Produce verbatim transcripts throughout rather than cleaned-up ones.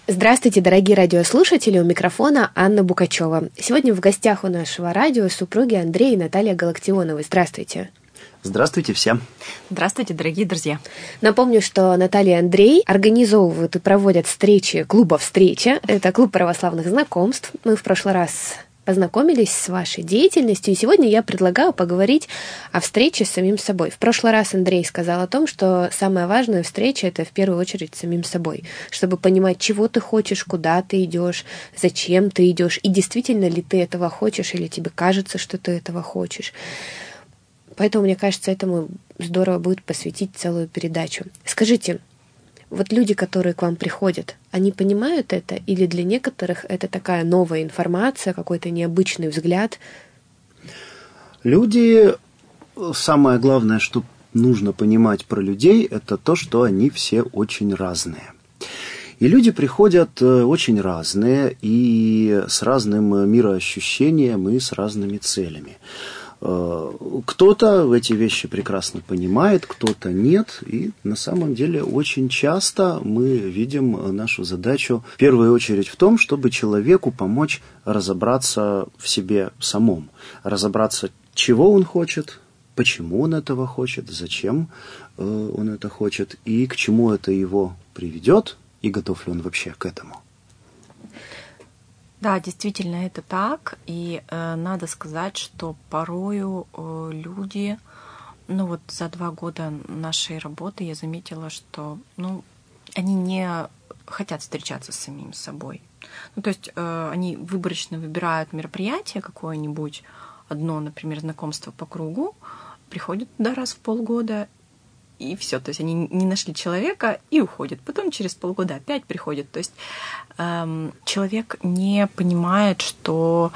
Здравствуйте, дорогие радиослушатели, у микрофона Анна Букачева. Сегодня в гостях у нашего радио супруги Андрей и Наталья Галактионовы. Здравствуйте. Здравствуйте всем. Здравствуйте, дорогие друзья. Напомню, что Наталья и Андрей организовывают и проводят встречи клуба «Встреча». Это клуб православных знакомств. Мы в прошлый раз познакомились с вашей деятельностью, и сегодня я предлагаю поговорить о встрече с самим собой. В прошлый раз Андрей сказал о том, что самая важная встреча — это в первую очередь с самим собой, чтобы понимать, чего ты хочешь, куда ты идешь, зачем ты идешь, и действительно ли ты этого хочешь, или тебе кажется, что ты этого хочешь. Поэтому, мне кажется, этому здорово будет посвятить целую передачу. Скажите, вот люди, которые к вам приходят, они понимают это, или для некоторых это такая новая информация, какой-то необычный взгляд? Люди, самое главное, что нужно понимать про людей, это то, что они все очень разные. И люди приходят очень разные, и с разным мироощущением, и с разными целями. Кто-то эти вещи прекрасно понимает, кто-то нет. И на самом деле очень часто мы видим нашу задачу в первую очередь в том, чтобы человеку помочь разобраться в себе самом. Разобраться, чего он хочет, почему он этого хочет, зачем он это хочет, и к чему это его приведет, и готов ли он вообще к этому. Да, действительно, это так. И э, надо сказать, что порою э, люди, ну вот за два года нашей работы я заметила, что ну, они не хотят встречаться с самим собой. Ну, то есть э, они выборочно выбирают мероприятие какое-нибудь, одно, например, знакомство по кругу, приходят туда раз в полгода, и все, то есть они не нашли человека и уходят. Потом через полгода опять приходят. То есть эм, человек не понимает, что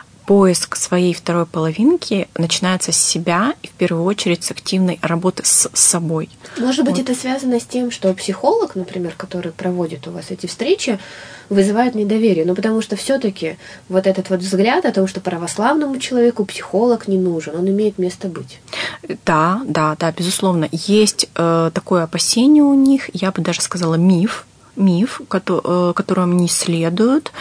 поиск своей второй половинки начинается с себя и в первую очередь с активной работы с собой. Может быть, вот. Это связано с тем, что психолог, например, который проводит у вас эти встречи, вызывает недоверие. Ну, потому что все-таки вот этот вот взгляд о том, что православному человеку психолог не нужен, он имеет место быть. Да, да, да, безусловно. Есть э, такое опасение у них, я бы даже сказала миф, миф, которым они следуют.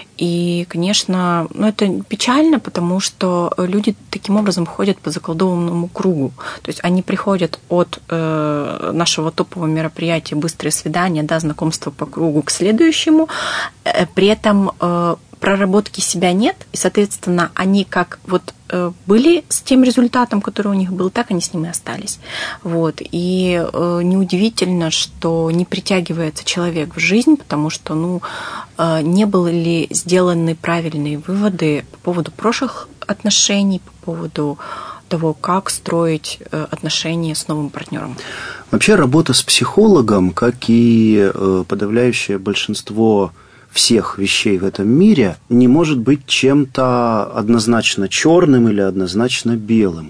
И, конечно, ну, это печально, потому что люди таким образом ходят по заколдованному кругу. То есть они приходят от э, нашего топового мероприятия «Быстрое свидание», да, знакомство по кругу к следующему. Э, при этом э, проработки себя нет, и, соответственно, они как вот э, были с тем результатом, который у них был, так они с ним и остались. Вот. И э, неудивительно, что не притягивается человек в жизнь, потому что, ну, э, не были ли сделаны правильные выводы по поводу прошлых отношений, по поводу того, как строить отношения с новым партнером. Вообще работа с психологом, как и подавляющее большинство всех вещей в этом мире, не может быть чем-то однозначно черным или однозначно белым.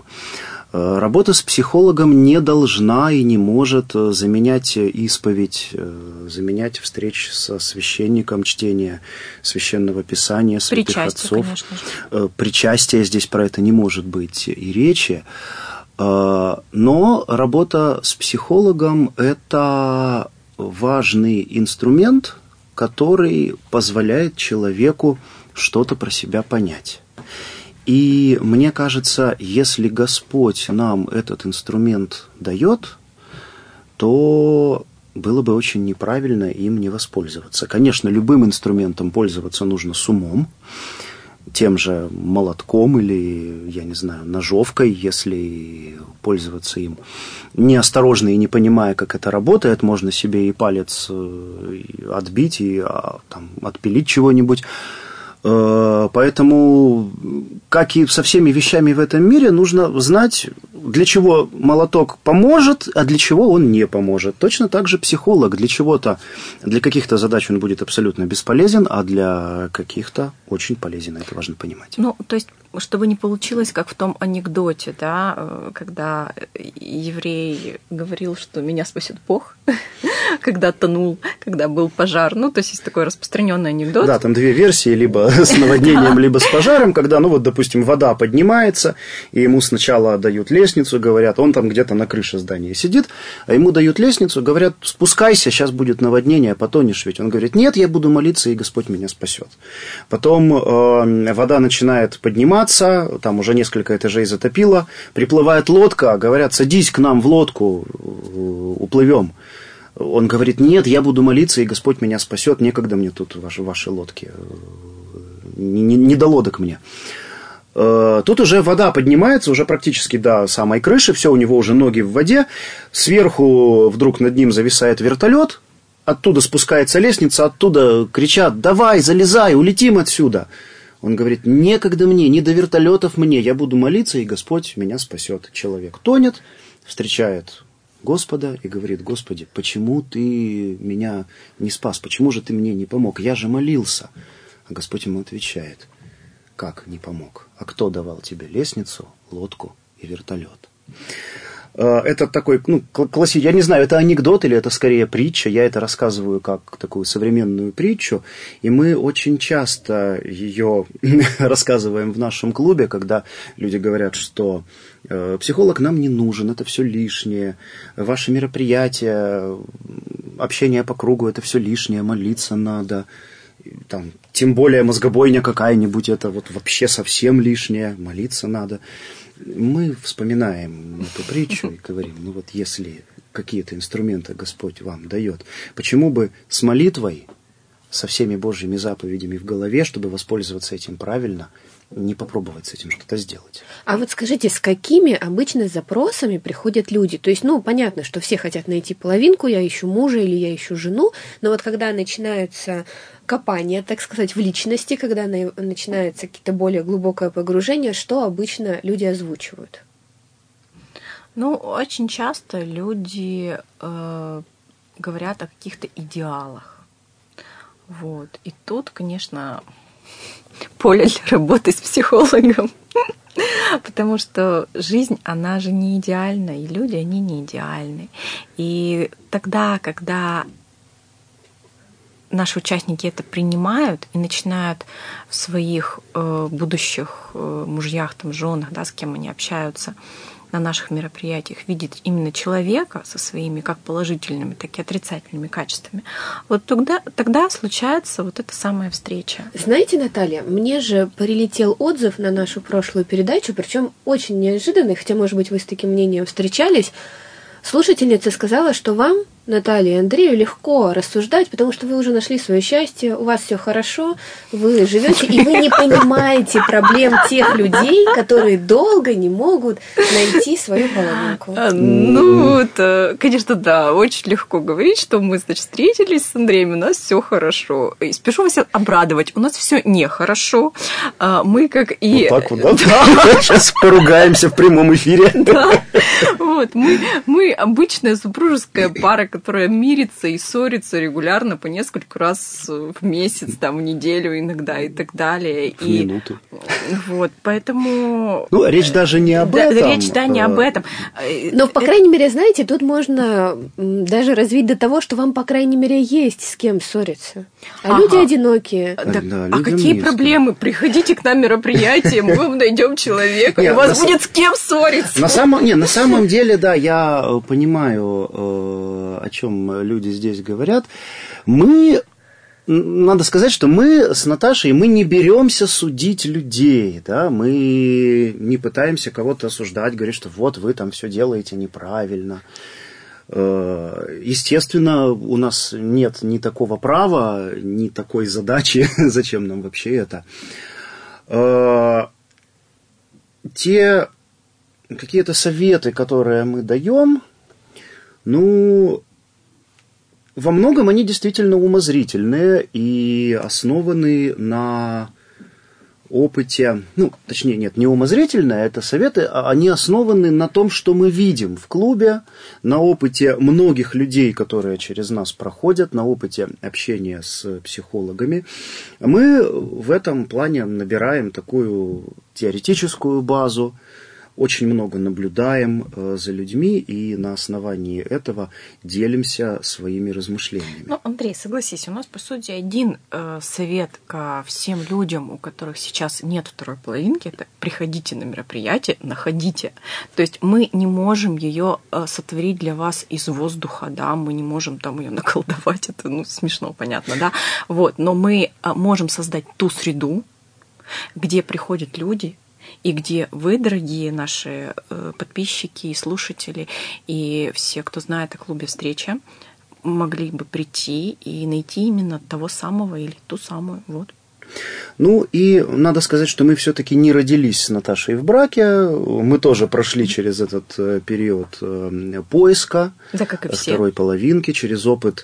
Работа с психологом не должна и не может заменять исповедь, заменять встреч со священником, чтение священного писания, святых Причастие, отцов. Конечно же. Причастие здесь про это не может быть и речи. Но работа с психологом – это важный инструмент, который позволяет человеку что-то про себя понять. И мне кажется, если Господь нам этот инструмент дает, то было бы очень неправильно им не воспользоваться. Конечно, любым инструментом пользоваться нужно с умом, тем же молотком или, я не знаю, ножовкой, если пользоваться им неосторожно и не понимая, как это работает, можно себе и палец отбить, и там, отпилить чего-нибудь. Поэтому, как и со всеми вещами в этом мире, нужно знать, для чего молоток поможет, а для чего он не поможет. Точно так же психолог. Для чего-то, для каких-то задач он будет абсолютно бесполезен, а для каких-то очень полезен. Это важно понимать. Ну, то есть, чтобы не получилось, как в том анекдоте, да, когда еврей говорил, что меня спасет Бог, когда тонул, когда был пожар. Ну, то есть есть такой распространенный анекдот. Да, там две версии, либо с наводнением, либо с пожаром, когда, ну вот, допустим, вода поднимается, и ему сначала дают лестницу, говорят, он там где-то на крыше здания сидит, а ему дают лестницу, говорят, спускайся, сейчас будет наводнение, потонешь ведь. Он говорит, нет, я буду молиться, и Господь меня спасет. Потом э, вода начинает подниматься, там уже несколько этажей затопило, приплывает лодка, говорят, садись к нам в лодку, уплывем. Он говорит, нет, я буду молиться, и Господь меня спасет, некогда мне тут ваши, ваши лодки, не, не, не до лодок мне. Тут уже вода поднимается, уже практически до самой крыши, все, у него уже ноги в воде, сверху вдруг над ним зависает вертолет, оттуда спускается лестница, оттуда кричат, давай, залезай, улетим отсюда. Он говорит, некогда мне, не до вертолетов мне, я буду молиться, и Господь меня спасет. Человек тонет, встречает Господа и говорит, Господи, почему ты меня не спас, почему же ты мне не помог, я же молился. А Господь ему отвечает, как не помог, а кто давал тебе лестницу, лодку и вертолет? Это такой, ну, классический, я не знаю, это анекдот или это скорее притча, я это рассказываю как такую современную притчу, и мы очень часто ее рассказываем в нашем клубе, когда люди говорят, что психолог нам не нужен, это все лишнее, ваши мероприятия, общение по кругу, это все лишнее, молиться надо, там, тем более мозгобойня какая-нибудь, это вот вообще совсем лишнее, молиться надо. Мы вспоминаем эту притчу и говорим, ну вот если какие-то инструменты Господь вам дает, почему бы с молитвой, со всеми Божьими заповедями в голове, чтобы воспользоваться этим правильно, не попробовать с этим что-то сделать. А вот скажите, с какими обычно запросами приходят люди? То есть, ну, понятно, что все хотят найти половинку, я ищу мужа или я ищу жену, но вот когда начинаются копания, так сказать, в личности, когда начинается какие-то более глубокое погружение, что обычно люди озвучивают? Ну, очень часто люди э, говорят о каких-то идеалах. Вот. И тут, конечно, поле для работы с психологом. Потому что жизнь, она же не идеальна, и люди, они не идеальны. И тогда, когда наши участники это принимают и начинают в своих э, будущих э, мужьях, там, женах, да, с кем они общаются, на наших мероприятиях видеть именно человека со своими как положительными, так и отрицательными качествами, вот тогда, тогда случается вот эта самая встреча. Знаете, Наталья, мне же прилетел отзыв на нашу прошлую передачу, причем очень неожиданный, хотя, может быть, вы с таким мнением встречались. Слушательница сказала, что вам, Наталье и Андрею, легко рассуждать, потому что вы уже нашли свое счастье, у вас все хорошо, вы живете, и вы не понимаете проблем тех людей, которые долго не могут найти свою половинку. Ну, это, конечно, да, очень легко говорить, что мы, значит, встретились с Андреем, у нас все хорошо. И спешу вас обрадовать, у нас все нехорошо. Мы как и... Вот так вот, да? Сейчас поругаемся в прямом эфире. Да. Вот, мы, мы обычная супружеская пара, которая мирится и ссорится регулярно по несколько раз в месяц, там, в неделю иногда и так далее. В и, минуту. Вот, поэтому... Ну, речь даже не об да, этом. Речь, да, не об этом. Но, по крайней мере, знаете, тут можно даже развить до того, что вам, по крайней мере, есть с кем ссориться. А ага. люди одинокие. Да, да, а какие есть. Проблемы? Приходите к нам на мероприятие, мы вам найдем человека, и у вас будет с кем ссориться. На самом, не, на самом деле, да, я понимаю, о чем люди здесь говорят. Мы, надо сказать, что мы с Наташей, мы не беремся судить людей, да, мы не пытаемся кого-то осуждать, говорить, что вот вы там все делаете неправильно. Естественно, у нас нет ни такого права, ни такой задачи, зачем нам вообще это. Те какие-то советы, которые мы даем, ну, во многом они действительно умозрительные и основаны на опыте, ну, точнее, нет, не умозрительные, это советы, а они основаны на том, что мы видим в клубе, на опыте многих людей, которые через нас проходят, на опыте общения с психологами. Мы в этом плане набираем такую теоретическую базу, очень много наблюдаем за людьми и на основании этого делимся своими размышлениями. Ну, Андрей, согласись, у нас, по сути, один э, совет ко всем людям, у которых сейчас нет второй половинки, это приходите на мероприятие, находите. То есть мы не можем ее э, сотворить для вас из воздуха, да, мы не можем там ее наколдовать, это, ну, смешно, понятно, да, вот, но мы э, можем создать ту среду, где приходят люди, и где вы, дорогие наши подписчики и слушатели, и все, кто знает о клубе «Встреча», могли бы прийти и найти именно того самого или ту самую. Вот. Ну, и надо сказать, что мы все-таки не родились с Наташей в браке. Мы тоже прошли через этот период поиска, да, как и все. Второй половинки, через опыт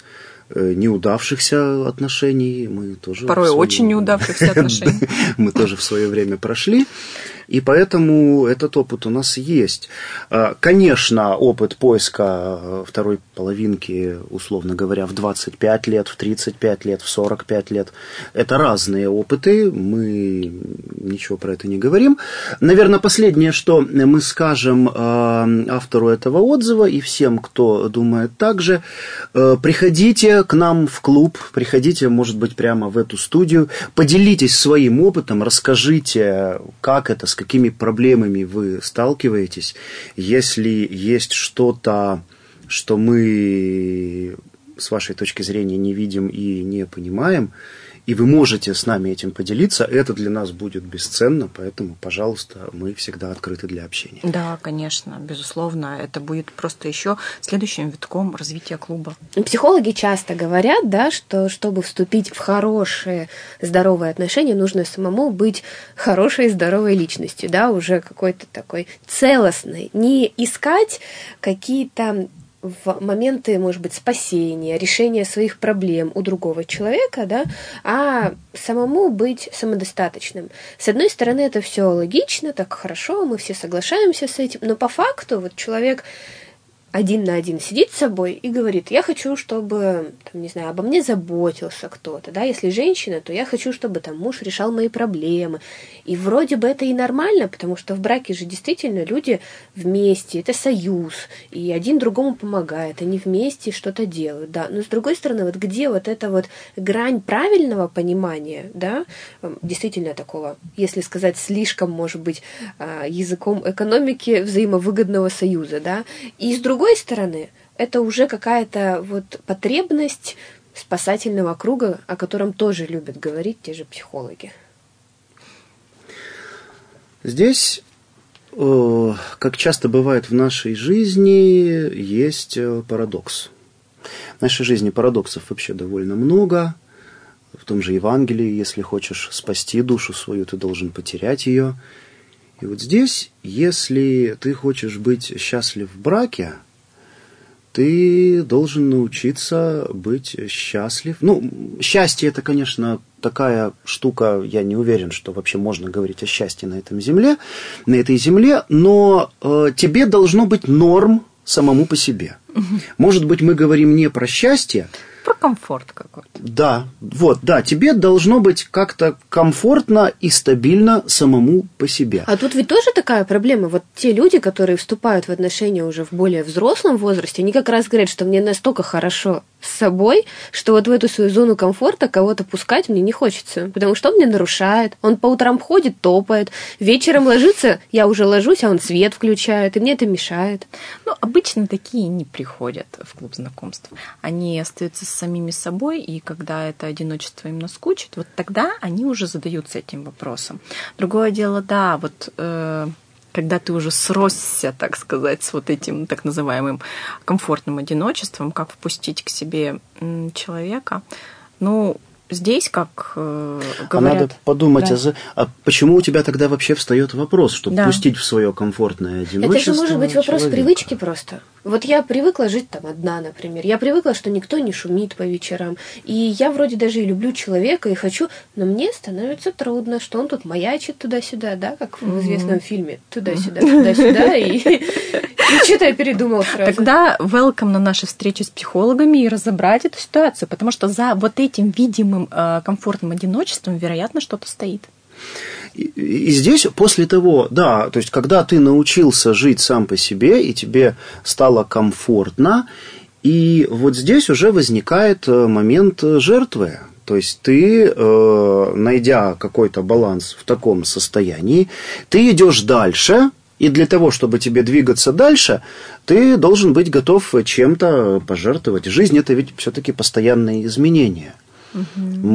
неудавшихся отношений. Мы тоже Порой свое... очень неудавшихся отношений. Мы тоже в свое время прошли. И поэтому этот опыт у нас есть. Конечно, опыт поиска второй половинки, условно говоря, в двадцать пять лет, в тридцать пять лет, в сорок пять лет, это разные опыты, мы ничего про это не говорим. Наверное, последнее, что мы скажем автору этого отзыва и всем, кто думает так же, приходите к нам в клуб, приходите, может быть, прямо в эту студию, поделитесь своим опытом, расскажите, как это, с какими проблемами вы сталкиваетесь. Если есть что-то, что мы с вашей точки зрения не видим и не понимаем, и вы можете с нами этим поделиться, это для нас будет бесценно, поэтому, пожалуйста, мы всегда открыты для общения. Да, конечно, безусловно, это будет просто еще следующим витком развития клуба. Психологи часто говорят, да, что чтобы вступить в хорошие, здоровые отношения, нужно самому быть хорошей, здоровой личностью, да, уже какой-то такой целостной, не искать какие-то в моменты, может быть, спасения, решения своих проблем у другого человека, да, а самому быть самодостаточным. С одной стороны, это все логично, так хорошо, мы все соглашаемся с этим, но по факту вот человек один на один сидит с собой и говорит: я хочу, чтобы, там, не знаю, обо мне заботился кто-то, да, если женщина, то я хочу, чтобы там муж решал мои проблемы. И вроде бы это и нормально, потому что в браке же действительно люди вместе, это союз, и один другому помогает, они вместе что-то делают, да. Но с другой стороны, вот где вот эта вот грань правильного понимания, да, действительно такого, если сказать слишком, может быть, языком экономики, взаимовыгодного союза, да, и с другой С другой стороны, это уже какая-то вот потребность спасательного круга, о котором тоже любят говорить те же психологи. Здесь, как часто бывает в нашей жизни, есть парадокс. В нашей жизни парадоксов вообще довольно много. В том же Евангелии, если хочешь спасти душу свою, ты должен потерять ее. И вот здесь, если ты хочешь быть счастлив в браке, ты должен научиться быть счастлив. Ну, счастье – это, конечно, такая штука, я не уверен, что вообще можно говорить о счастье на этом земле, на этой земле, но э, тебе должно быть норм самому по себе. Угу. Может быть, мы говорим не про счастье, про комфорт какой-то. Да, вот, да, тебе должно быть как-то комфортно и стабильно самому по себе. А тут ведь тоже такая проблема. Вот те люди, которые вступают в отношения уже в более взрослом возрасте, они как раз говорят, что мне настолько хорошо с собой, что вот в эту свою зону комфорта кого-то пускать мне не хочется, потому что он мне нарушает, он по утрам ходит, топает, вечером ложится, я уже ложусь, а он свет включает, и мне это мешает. Ну, обычно такие не приходят в клуб знакомств. Они остаются с самими собой, и когда это одиночество им наскучит, вот тогда они уже задаются этим вопросом. Другое дело, да, вот... Э- когда ты уже сросся, так сказать, с вот этим так называемым комфортным одиночеством, как впустить к себе человека, ну, здесь, как э, говорят... А надо подумать, да. а, за... а почему у тебя тогда вообще встает вопрос, чтобы да. пустить в свое комфортное одиночество? Это же может быть вопрос человека. Привычки просто. Вот я привыкла жить там одна, например. Я привыкла, что никто не шумит по вечерам. И я вроде даже и люблю человека, и хочу, но мне становится трудно, что он тут маячит туда-сюда, да, как в известном mm-hmm. фильме. Туда-сюда, туда-сюда, и, и что-то я передумала сразу. Тогда welcome на наши встречи с психологами и разобрать эту ситуацию, потому что за вот этим видимым э, комфортным одиночеством, вероятно, что-то стоит. И, и здесь после того, да, то есть когда ты научился жить сам по себе, и тебе стало комфортно, и вот здесь уже возникает момент жертвы. То есть ты, э, найдя какой-то баланс в таком состоянии, ты идешь дальше, и для того, чтобы тебе двигаться дальше, ты должен быть готов чем-то пожертвовать. Жизнь – это ведь все-таки постоянные изменения. Угу.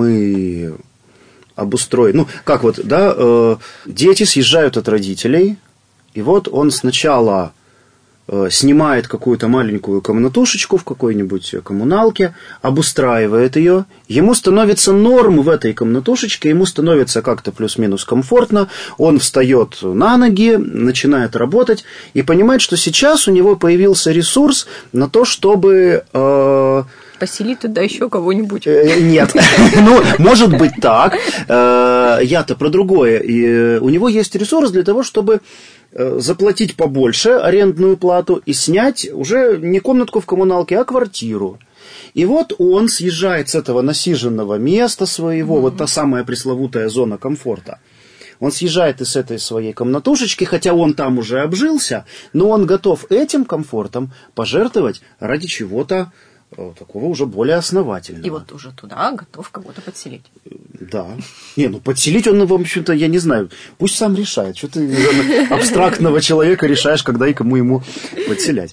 Мы обустроены. Ну, как вот, да, э, дети съезжают от родителей, и вот он сначала снимает какую-то маленькую комнатушечку в какой-нибудь коммуналке, обустраивает ее, ему становится норм в этой комнатушечке, ему становится как-то плюс-минус комфортно, он встает на ноги, начинает работать и понимает, что сейчас у него появился ресурс на то, чтобы... Э, поселить туда еще кого-нибудь. Нет, ну, может быть так. Я-то про другое. И у него есть ресурс для того, чтобы заплатить побольше арендную плату и снять уже не комнатку в коммуналке, а квартиру. И вот он съезжает с этого насиженного места своего, mm-hmm. вот та самая пресловутая зона комфорта. Он съезжает из этой своей комнатушечки, хотя он там уже обжился, но он готов этим комфортом пожертвовать ради чего-то такого уже более основательного. И вот уже туда готов кого-то подселить. Да. Не, ну подселить он, в общем-то, я не знаю. Пусть сам решает. Что ты абстрактного человека решаешь, когда и кому ему подселять.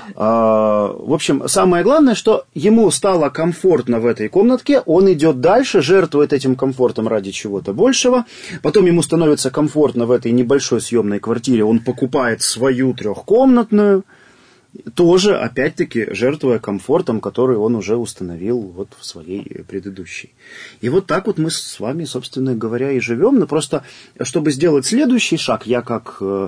А, в общем, самое главное, что ему стало комфортно в этой комнатке, он идет дальше, жертвует этим комфортом ради чего-то большего. Потом ему становится комфортно в этой небольшой съемной квартире, он покупает свою трехкомнатную. Тоже, опять-таки, жертвуя комфортом, который он уже установил вот в своей предыдущей. И вот так вот мы с вами, собственно говоря, и живем. Но просто, чтобы сделать следующий шаг, я как э,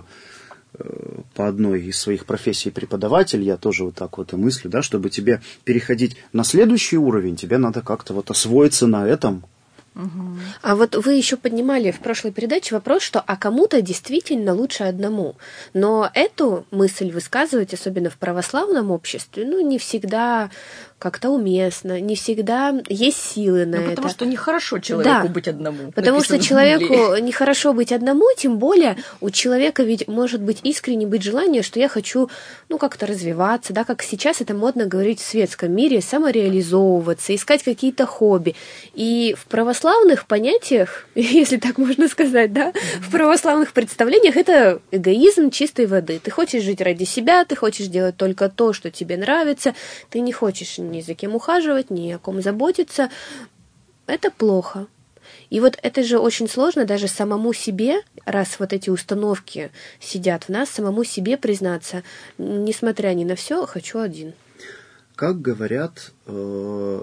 по одной из своих профессий преподаватель, я тоже вот так вот и мыслю, да, чтобы тебе переходить на следующий уровень, тебе надо как-то вот освоиться на этом. А вот вы еще поднимали в прошлой передаче вопрос, что а кому-то действительно лучше одному. Но эту мысль высказывать, особенно в православном обществе, ну, не всегда как-то уместно, не всегда есть силы на ну, это. Потому что нехорошо человеку да, быть одному. Потому что человеку нехорошо быть одному, тем более у человека ведь может быть искренне быть желание, что я хочу, ну, как-то развиваться, да, как сейчас это модно говорить в светском мире, самореализовываться, искать какие-то хобби. И в православных понятиях, если так можно сказать, да, mm-hmm. в православных представлениях это эгоизм чистой воды. Ты хочешь жить ради себя, ты хочешь делать только то, что тебе нравится, ты не хочешь ни за кем ухаживать, ни о ком заботиться. Это плохо. И вот это же очень сложно даже самому себе, раз вот эти установки сидят в нас, самому себе признаться, несмотря ни на все, хочу один. Как говорят э,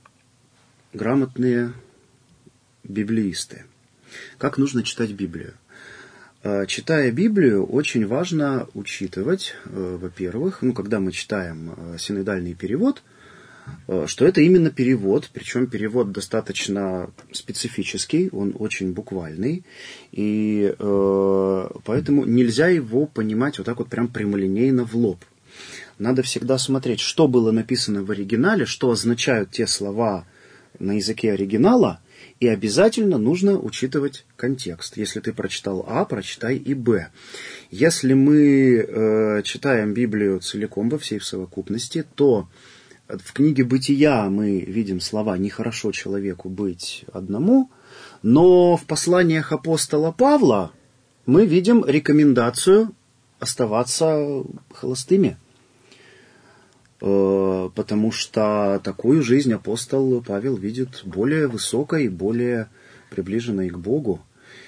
грамотные библеисты, как нужно читать Библию? Э, читая Библию, очень важно учитывать, э, во-первых, ну, когда мы читаем э, синодальный перевод, что это именно перевод, причем перевод достаточно специфический, он очень буквальный, и э, поэтому нельзя его понимать вот так вот прям прямолинейно в лоб. Надо всегда смотреть, что было написано в оригинале, что означают те слова на языке оригинала, и обязательно нужно учитывать контекст. Если ты прочитал А, прочитай и Б. Если мы э, читаем Библию целиком во всей совокупности, то в книге «Бытия» мы видим слова «нехорошо человеку быть одному», но в посланиях апостола Павла мы видим рекомендацию оставаться холостыми, потому что такую жизнь апостол Павел видит более высокой, более приближенной к Богу.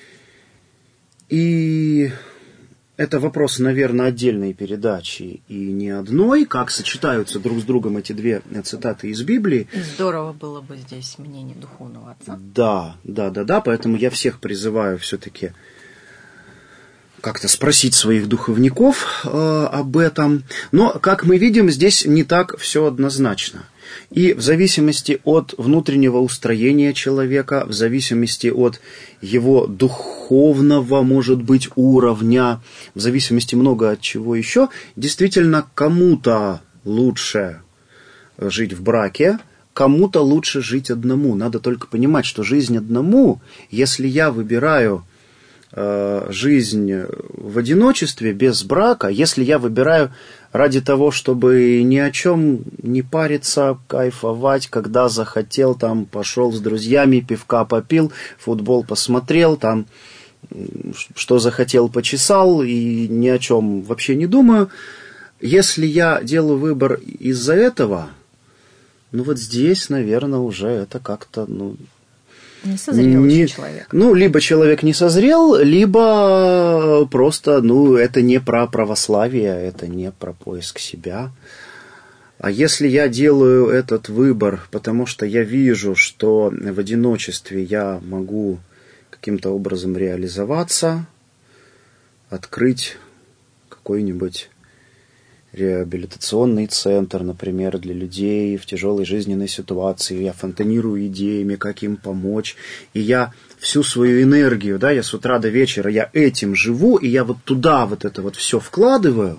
И это вопрос, наверное, отдельной передачи и не одной, как сочетаются друг с другом эти две цитаты из Библии. Здорово было бы здесь мнение духовного отца. Да, да, да, да, поэтому я всех призываю все-таки как-то спросить своих духовников э, об этом. Но, как мы видим, здесь не так все однозначно. И в зависимости от внутреннего устроения человека, в зависимости от его духовного, может быть, уровня, в зависимости много от чего еще, действительно кому-то лучше жить в браке, кому-то лучше жить одному. Надо только понимать, что жизнь одному, если я выбираю э, жизнь в одиночестве, без брака, если я выбираю ради того, чтобы ни о чем не париться, кайфовать, когда захотел, там пошел с друзьями, пивка попил, футбол посмотрел, там что захотел, почесал и ни о чем вообще не думаю. Если я делаю выбор из-за этого, ну вот здесь, наверное, уже это как-то, ну... Не созрел не, еще человек. Ну, либо человек не созрел, либо просто, ну, это не про православие, это не про поиск себя. А если я делаю этот выбор, потому что я вижу, что в одиночестве я могу каким-то образом реализоваться, открыть какой-нибудь реабилитационный центр, например, для людей в тяжелой жизненной ситуации. Я фонтанирую идеями, как им помочь. И я всю свою энергию, да, я с утра до вечера, я этим живу, и я вот туда вот это вот все вкладываю,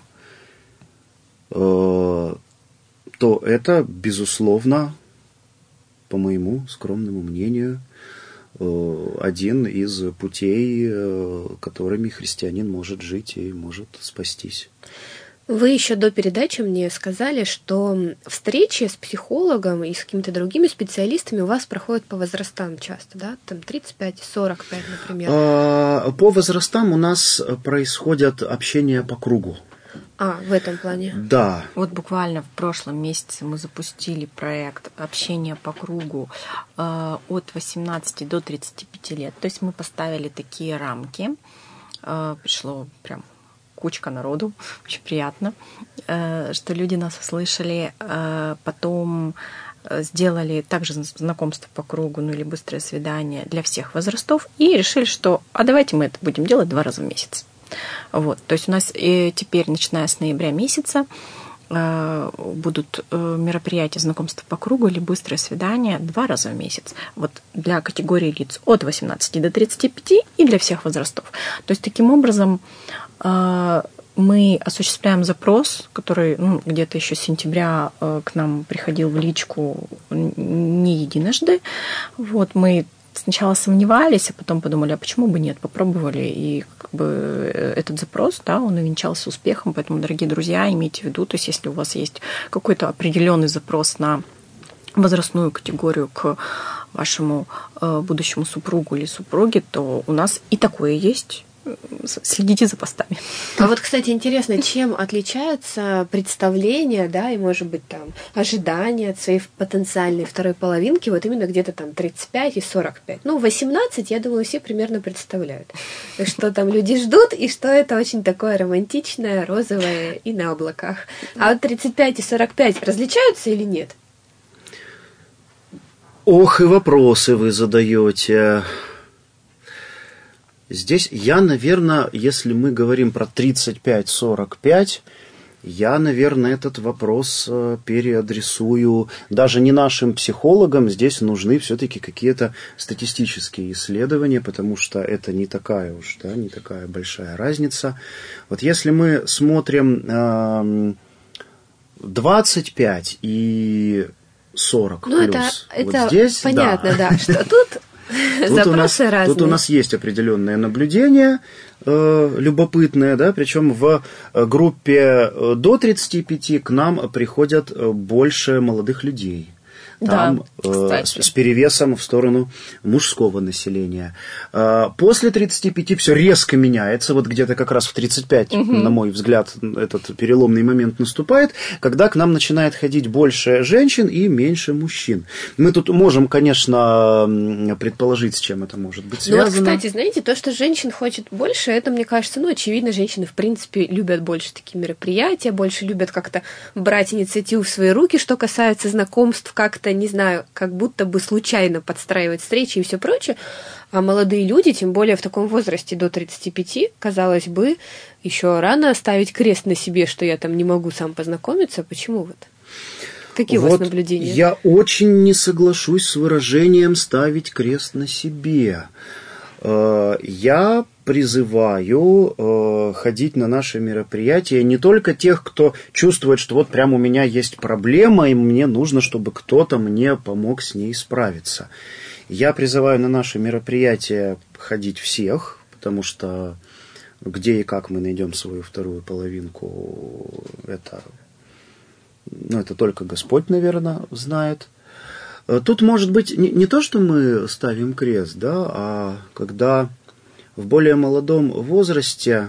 э, то это, безусловно, по моему скромному мнению, э, один из путей, э, которыми христианин может жить и может спастись. Вы еще до передачи мне сказали, что встречи с психологом и с какими-то другими специалистами у вас проходят по возрастам часто, да? Там тридцать пять сорок пять, например. По возрастам у нас происходят общения по кругу. А, в этом плане. Да. Вот буквально в прошлом месяце мы запустили проект «Общение по кругу» э, от восемнадцати до тридцати пяти лет. То есть мы поставили такие рамки. Э, пришло прям кучка народу, очень приятно, что люди нас услышали, потом сделали также знакомство по кругу, ну или быстрое свидание для всех возрастов и решили, что а давайте мы это будем делать два раза в месяц. Вот, то есть у нас теперь, начиная с ноября месяца, будут мероприятия знакомства по кругу или быстрое свидание два раза в месяц. Вот для категории лиц от восемнадцати до тридцати пяти и для всех возрастов. То есть таким образом мы осуществляем запрос, который ну, где-то еще с сентября к нам приходил в личку не единожды. Вот, мы сначала сомневались, а потом подумали, а почему бы нет, попробовали. И как бы этот запрос, да, он увенчался успехом. Поэтому, дорогие друзья, имейте в виду, то есть если у вас есть какой-то определенный запрос на возрастную категорию к вашему будущему супругу или супруге, то у нас и такое есть. Следите за постами. А вот, кстати, интересно, чем отличаются представления, да, и, может быть, там, ожидания от своей потенциальной второй половинки, вот именно где-то там тридцать пять и сорок пять. Ну, восемнадцать, я думаю, все примерно представляют, что там люди ждут, и что это очень такое романтичное, розовое и на облаках. А вот тридцать пять и сорок пять различаются или нет? Ох, и вопросы вы задаете. Здесь я, наверное, если мы говорим про тридцать пять сорок пять, я, наверное, этот вопрос переадресую даже не нашим психологам. Здесь нужны все-таки какие-то статистические исследования, потому что это не такая уж, да, не такая большая разница. Вот если мы смотрим двадцать пять и сорок ну, плюс, это, вот это здесь, понятно, да, да что тут... Тут у, нас, тут у нас есть определенное наблюдение э, любопытное, да, причем в группе до тридцати пяти к нам приходят больше молодых людей. Там да, э, с, с перевесом в сторону мужского населения. Э, после тридцати пяти все резко меняется. Вот где-то как раз в тридцать пять, угу. на мой взгляд, этот переломный момент наступает, когда к нам начинает ходить больше женщин и меньше мужчин. Мы тут можем, конечно, предположить, с чем это может быть связано. Ну вот, кстати, знаете, то, что женщин хочет больше, это, мне кажется, ну, очевидно, женщины, в принципе, любят больше такие мероприятия, больше любят как-то брать инициативу в свои руки, что касается знакомств, как-то не знаю, как будто бы случайно подстраивать встречи и все прочее. А молодые люди, тем более в таком возрасте до тридцати пяти, казалось бы, еще рано ставить крест на себе, что я там не могу сам познакомиться. Почему вот? Какие вот у вас наблюдения? Я очень не соглашусь с выражением «ставить крест на себе». Я призываю э, ходить на наши мероприятия не только тех, кто чувствует, что вот прям у меня есть проблема, и мне нужно, чтобы кто-то мне помог с ней справиться. Я призываю на наши мероприятия ходить всех, потому что где и как мы найдем свою вторую половинку, это, ну, это только Господь, наверное, знает. Тут может быть не, не то, что мы ставим крест, да, а когда в более молодом возрасте,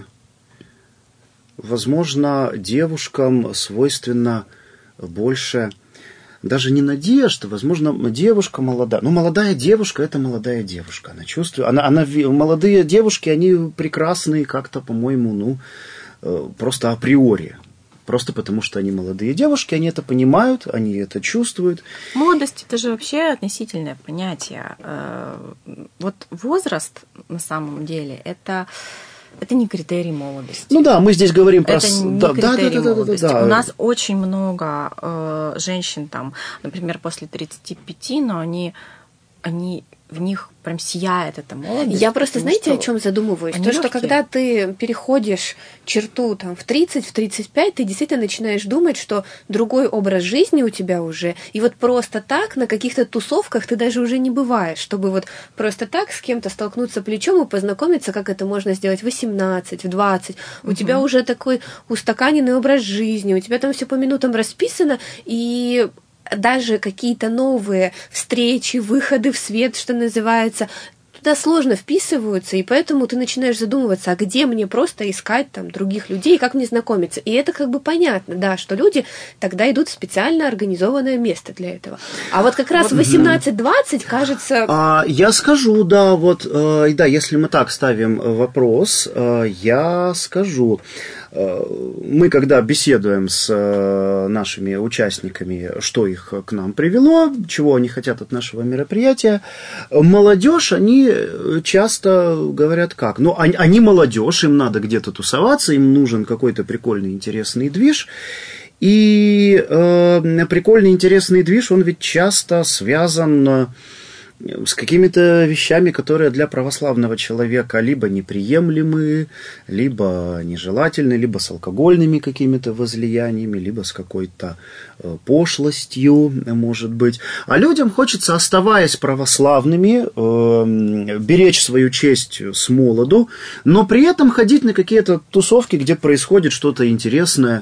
возможно, девушкам свойственно больше, даже не надежда, возможно, девушка молодая. Ну, молодая девушка – это молодая девушка. Она чувствует, она, она, молодые девушки, они прекрасные как-то, по-моему, ну, просто априори. Просто потому, что они молодые девушки, они это понимают, они это чувствуют. Молодость – это же вообще относительное понятие. Вот возраст, на самом деле, это, это не критерий молодости. Ну да, мы здесь говорим про... Это не да, критерий да, да, молодости. Да, да, да. У нас очень много э, женщин, там, например, после тридцати пяти, но они, они в них прям сияет эта молодость. Я просто, знаете, о чем задумываюсь? То, что когда ты переходишь черту там, в тридцать, в тридцать пять, ты действительно начинаешь думать, что другой образ жизни у тебя уже, и вот просто так на каких-то тусовках ты даже уже не бываешь, чтобы вот просто так с кем-то столкнуться плечом и познакомиться, как это можно сделать в восемнадцать, в двадцать. У угу. тебя уже такой устаканенный образ жизни, у тебя там все по минутам расписано, и даже какие-то новые встречи, выходы в свет, что называется, туда сложно вписываются, и поэтому ты начинаешь задумываться, а где мне просто искать там других людей, как мне знакомиться. И это как бы понятно, да, что люди тогда идут в специально организованное место для этого. А вот как раз восемнадцать-двадцать, кажется... А, я скажу, да, вот, э, да, если мы так ставим вопрос, э, я скажу. Мы, когда беседуем с нашими участниками, что их к нам привело, чего они хотят от нашего мероприятия, молодежь, они часто говорят как? Ну, они, они молодежь, им надо где-то тусоваться, им нужен какой-то прикольный, интересный движ. И э, прикольный, интересный движ, он ведь часто связан с какими-то вещами, которые для православного человека либо неприемлемы, либо нежелательны, либо с алкогольными какими-то возлияниями, либо с какой-то пошлостью, может быть. А людям хочется, оставаясь православными, э, беречь свою честь с молоду, но при этом ходить на какие-то тусовки, где происходит что-то интересное.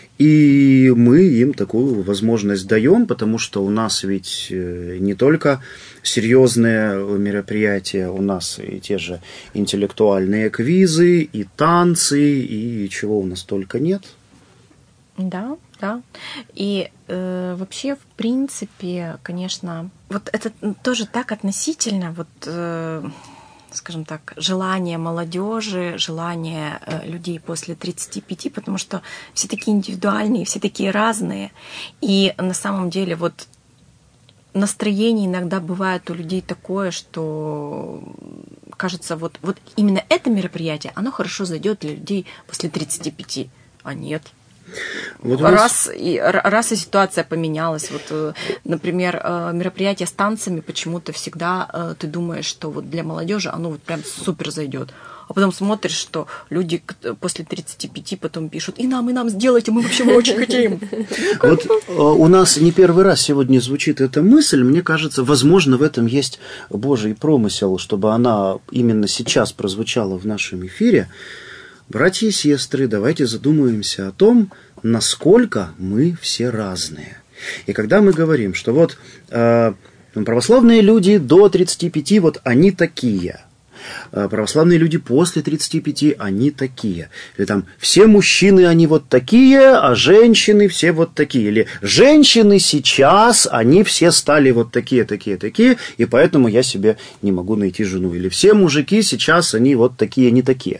И мы им такую возможность даем, потому что у нас ведь не только серьезные мероприятия, у нас и те же интеллектуальные квизы, и танцы, и чего у нас только нет. Да, да. И э, вообще, в принципе, конечно, вот это тоже так относительно, вот... Э, скажем так, желание молодежи, желание э, людей после тридцати пяти, потому что все такие индивидуальные, все такие разные. И на самом деле вот настроение иногда бывает у людей такое, что кажется, вот, вот именно это мероприятие, оно хорошо зайдет для людей после тридцати пяти, а нет. Вот раз, и, раз и ситуация поменялась. Вот, например, мероприятие с танцами почему-то всегда ты думаешь, что вот для молодежи оно вот прям супер зайдет. А потом смотришь, что люди после тридцати пяти потом пишут: и нам, и нам сделайте, мы вообще очень хотим. Вот у нас не первый раз сегодня звучит эта мысль. Мне кажется, возможно, в этом есть Божий промысел, чтобы она именно сейчас прозвучала в нашем эфире. Братья и сестры, давайте задумаемся о том, насколько мы все разные. И когда мы говорим, что вот э, православные люди до тридцати пяти, вот они такие, э, православные люди после тридцати пяти, они такие. Или там все мужчины, они вот такие, а женщины все вот такие. Или женщины сейчас, они все стали вот такие, такие, такие, и поэтому я себе не могу найти жену. Или все мужики сейчас, они вот такие, не такие.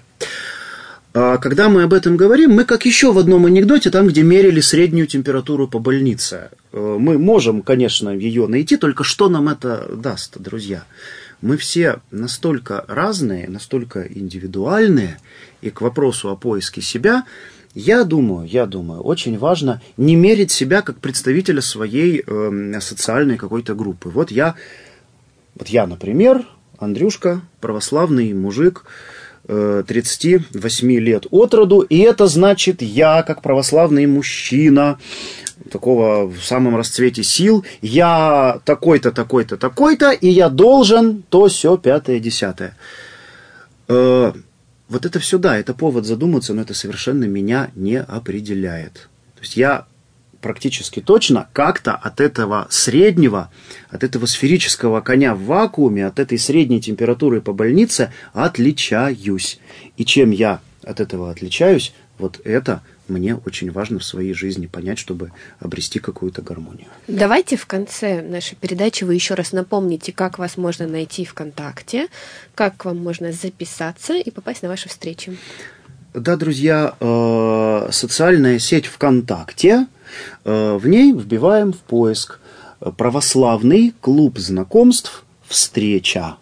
Когда мы об этом говорим, мы как еще в одном анекдоте, там, где мерили среднюю температуру по больнице. Мы можем, конечно, ее найти, только что нам это даст, друзья? Мы все настолько разные, настолько индивидуальные, и к вопросу о поиске себя, я думаю, я думаю, очень важно не мерить себя как представителя своей э, социальной какой-то группы. Вот я, вот я, например, Андрюшка, православный мужик, тридцати восьми лет от роду, и это значит, я, как православный мужчина, такого в самом расцвете сил, я такой-то, такой-то, такой-то, и я должен то, сё, пятое, десятое. Э, вот это все, да, это повод задуматься, но это совершенно меня не определяет. То есть я практически точно как-то от этого среднего, от этого сферического коня в вакууме, от этой средней температуры по больнице отличаюсь. И чем я от этого отличаюсь, вот это мне очень важно в своей жизни понять, чтобы обрести какую-то гармонию. Давайте в конце нашей передачи вы еще раз напомните, как вас можно найти ВКонтакте, как к вам можно записаться и попасть на ваши встречи. Да, друзья, социальная сеть ВКонтакте, в ней вбиваем в поиск «Православный клуб знакомств «Встреча».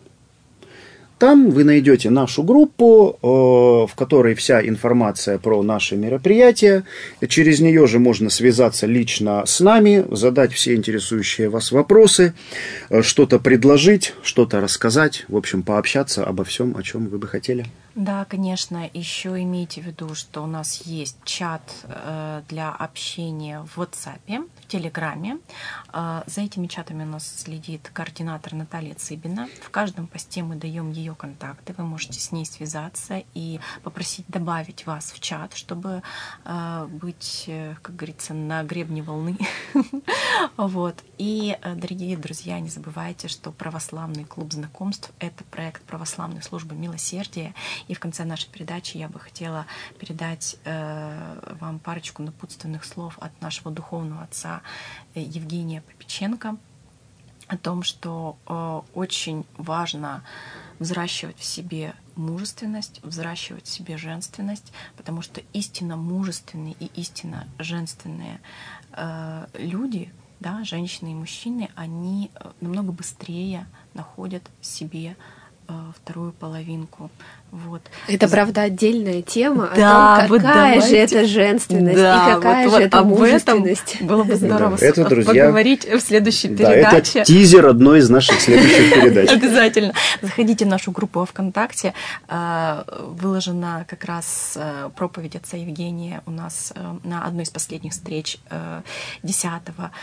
Там вы найдете нашу группу, в которой вся информация про наши мероприятия. Через нее же можно связаться лично с нами, задать все интересующие вас вопросы, что-то предложить, что-то рассказать, в общем, пообщаться обо всем, о чем вы бы хотели. Да, конечно, еще имейте в виду, что у нас есть чат для общения в WhatsApp, в Телеграме. За этими чатами у нас следит координатор Наталья Цыбина. В каждом посте мы даем ее контакты, вы можете с ней связаться и попросить добавить вас в чат, чтобы быть, как говорится, на гребне волны. Вот. И, дорогие друзья, не забывайте, что православный клуб знакомств — это проект православной службы милосердия. И в конце нашей передачи я бы хотела передать э, вам парочку напутственных слов от нашего духовного отца Евгения Попеченко о том, что э, очень важно взращивать в себе мужественность, взращивать в себе женственность, потому что истинно мужественные и истинно женственные э, люди, да, женщины и мужчины, они намного быстрее находят в себе вторую половинку. Вот. Это, правда, отдельная тема, да, о том, вот какая давайте. же это женственность, да, и какая вот, же вот это мужественность. Было бы здорово да, это, друзья, поговорить в следующей да, передаче. Это тизер одной из наших следующих передач. Обязательно. Заходите в нашу группу ВКонтакте. Выложена как раз проповедь отца Евгения у нас на одной из последних встреч десятого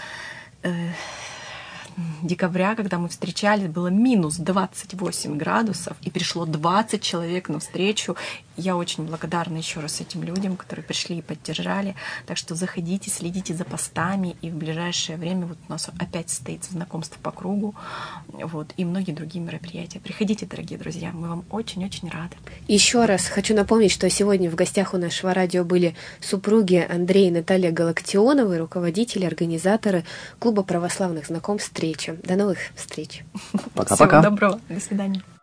декабря, когда мы встречались, было минус двадцать восемь градусов, и пришло двадцать человек на встречу. Я очень благодарна еще раз этим людям, которые пришли и поддержали. Так что заходите, следите за постами, и в ближайшее время вот у нас опять состоится знакомство по кругу, вот, и многие другие мероприятия. Приходите, дорогие друзья, мы вам очень-очень рады. Еще раз хочу напомнить, что сегодня в гостях у нашего радио были супруги Андрей и Наталья Галактионовы, руководители, организаторы клуба православных знакомств «Встреча». До новых встреч. Пока-пока. Всего доброго. До свидания.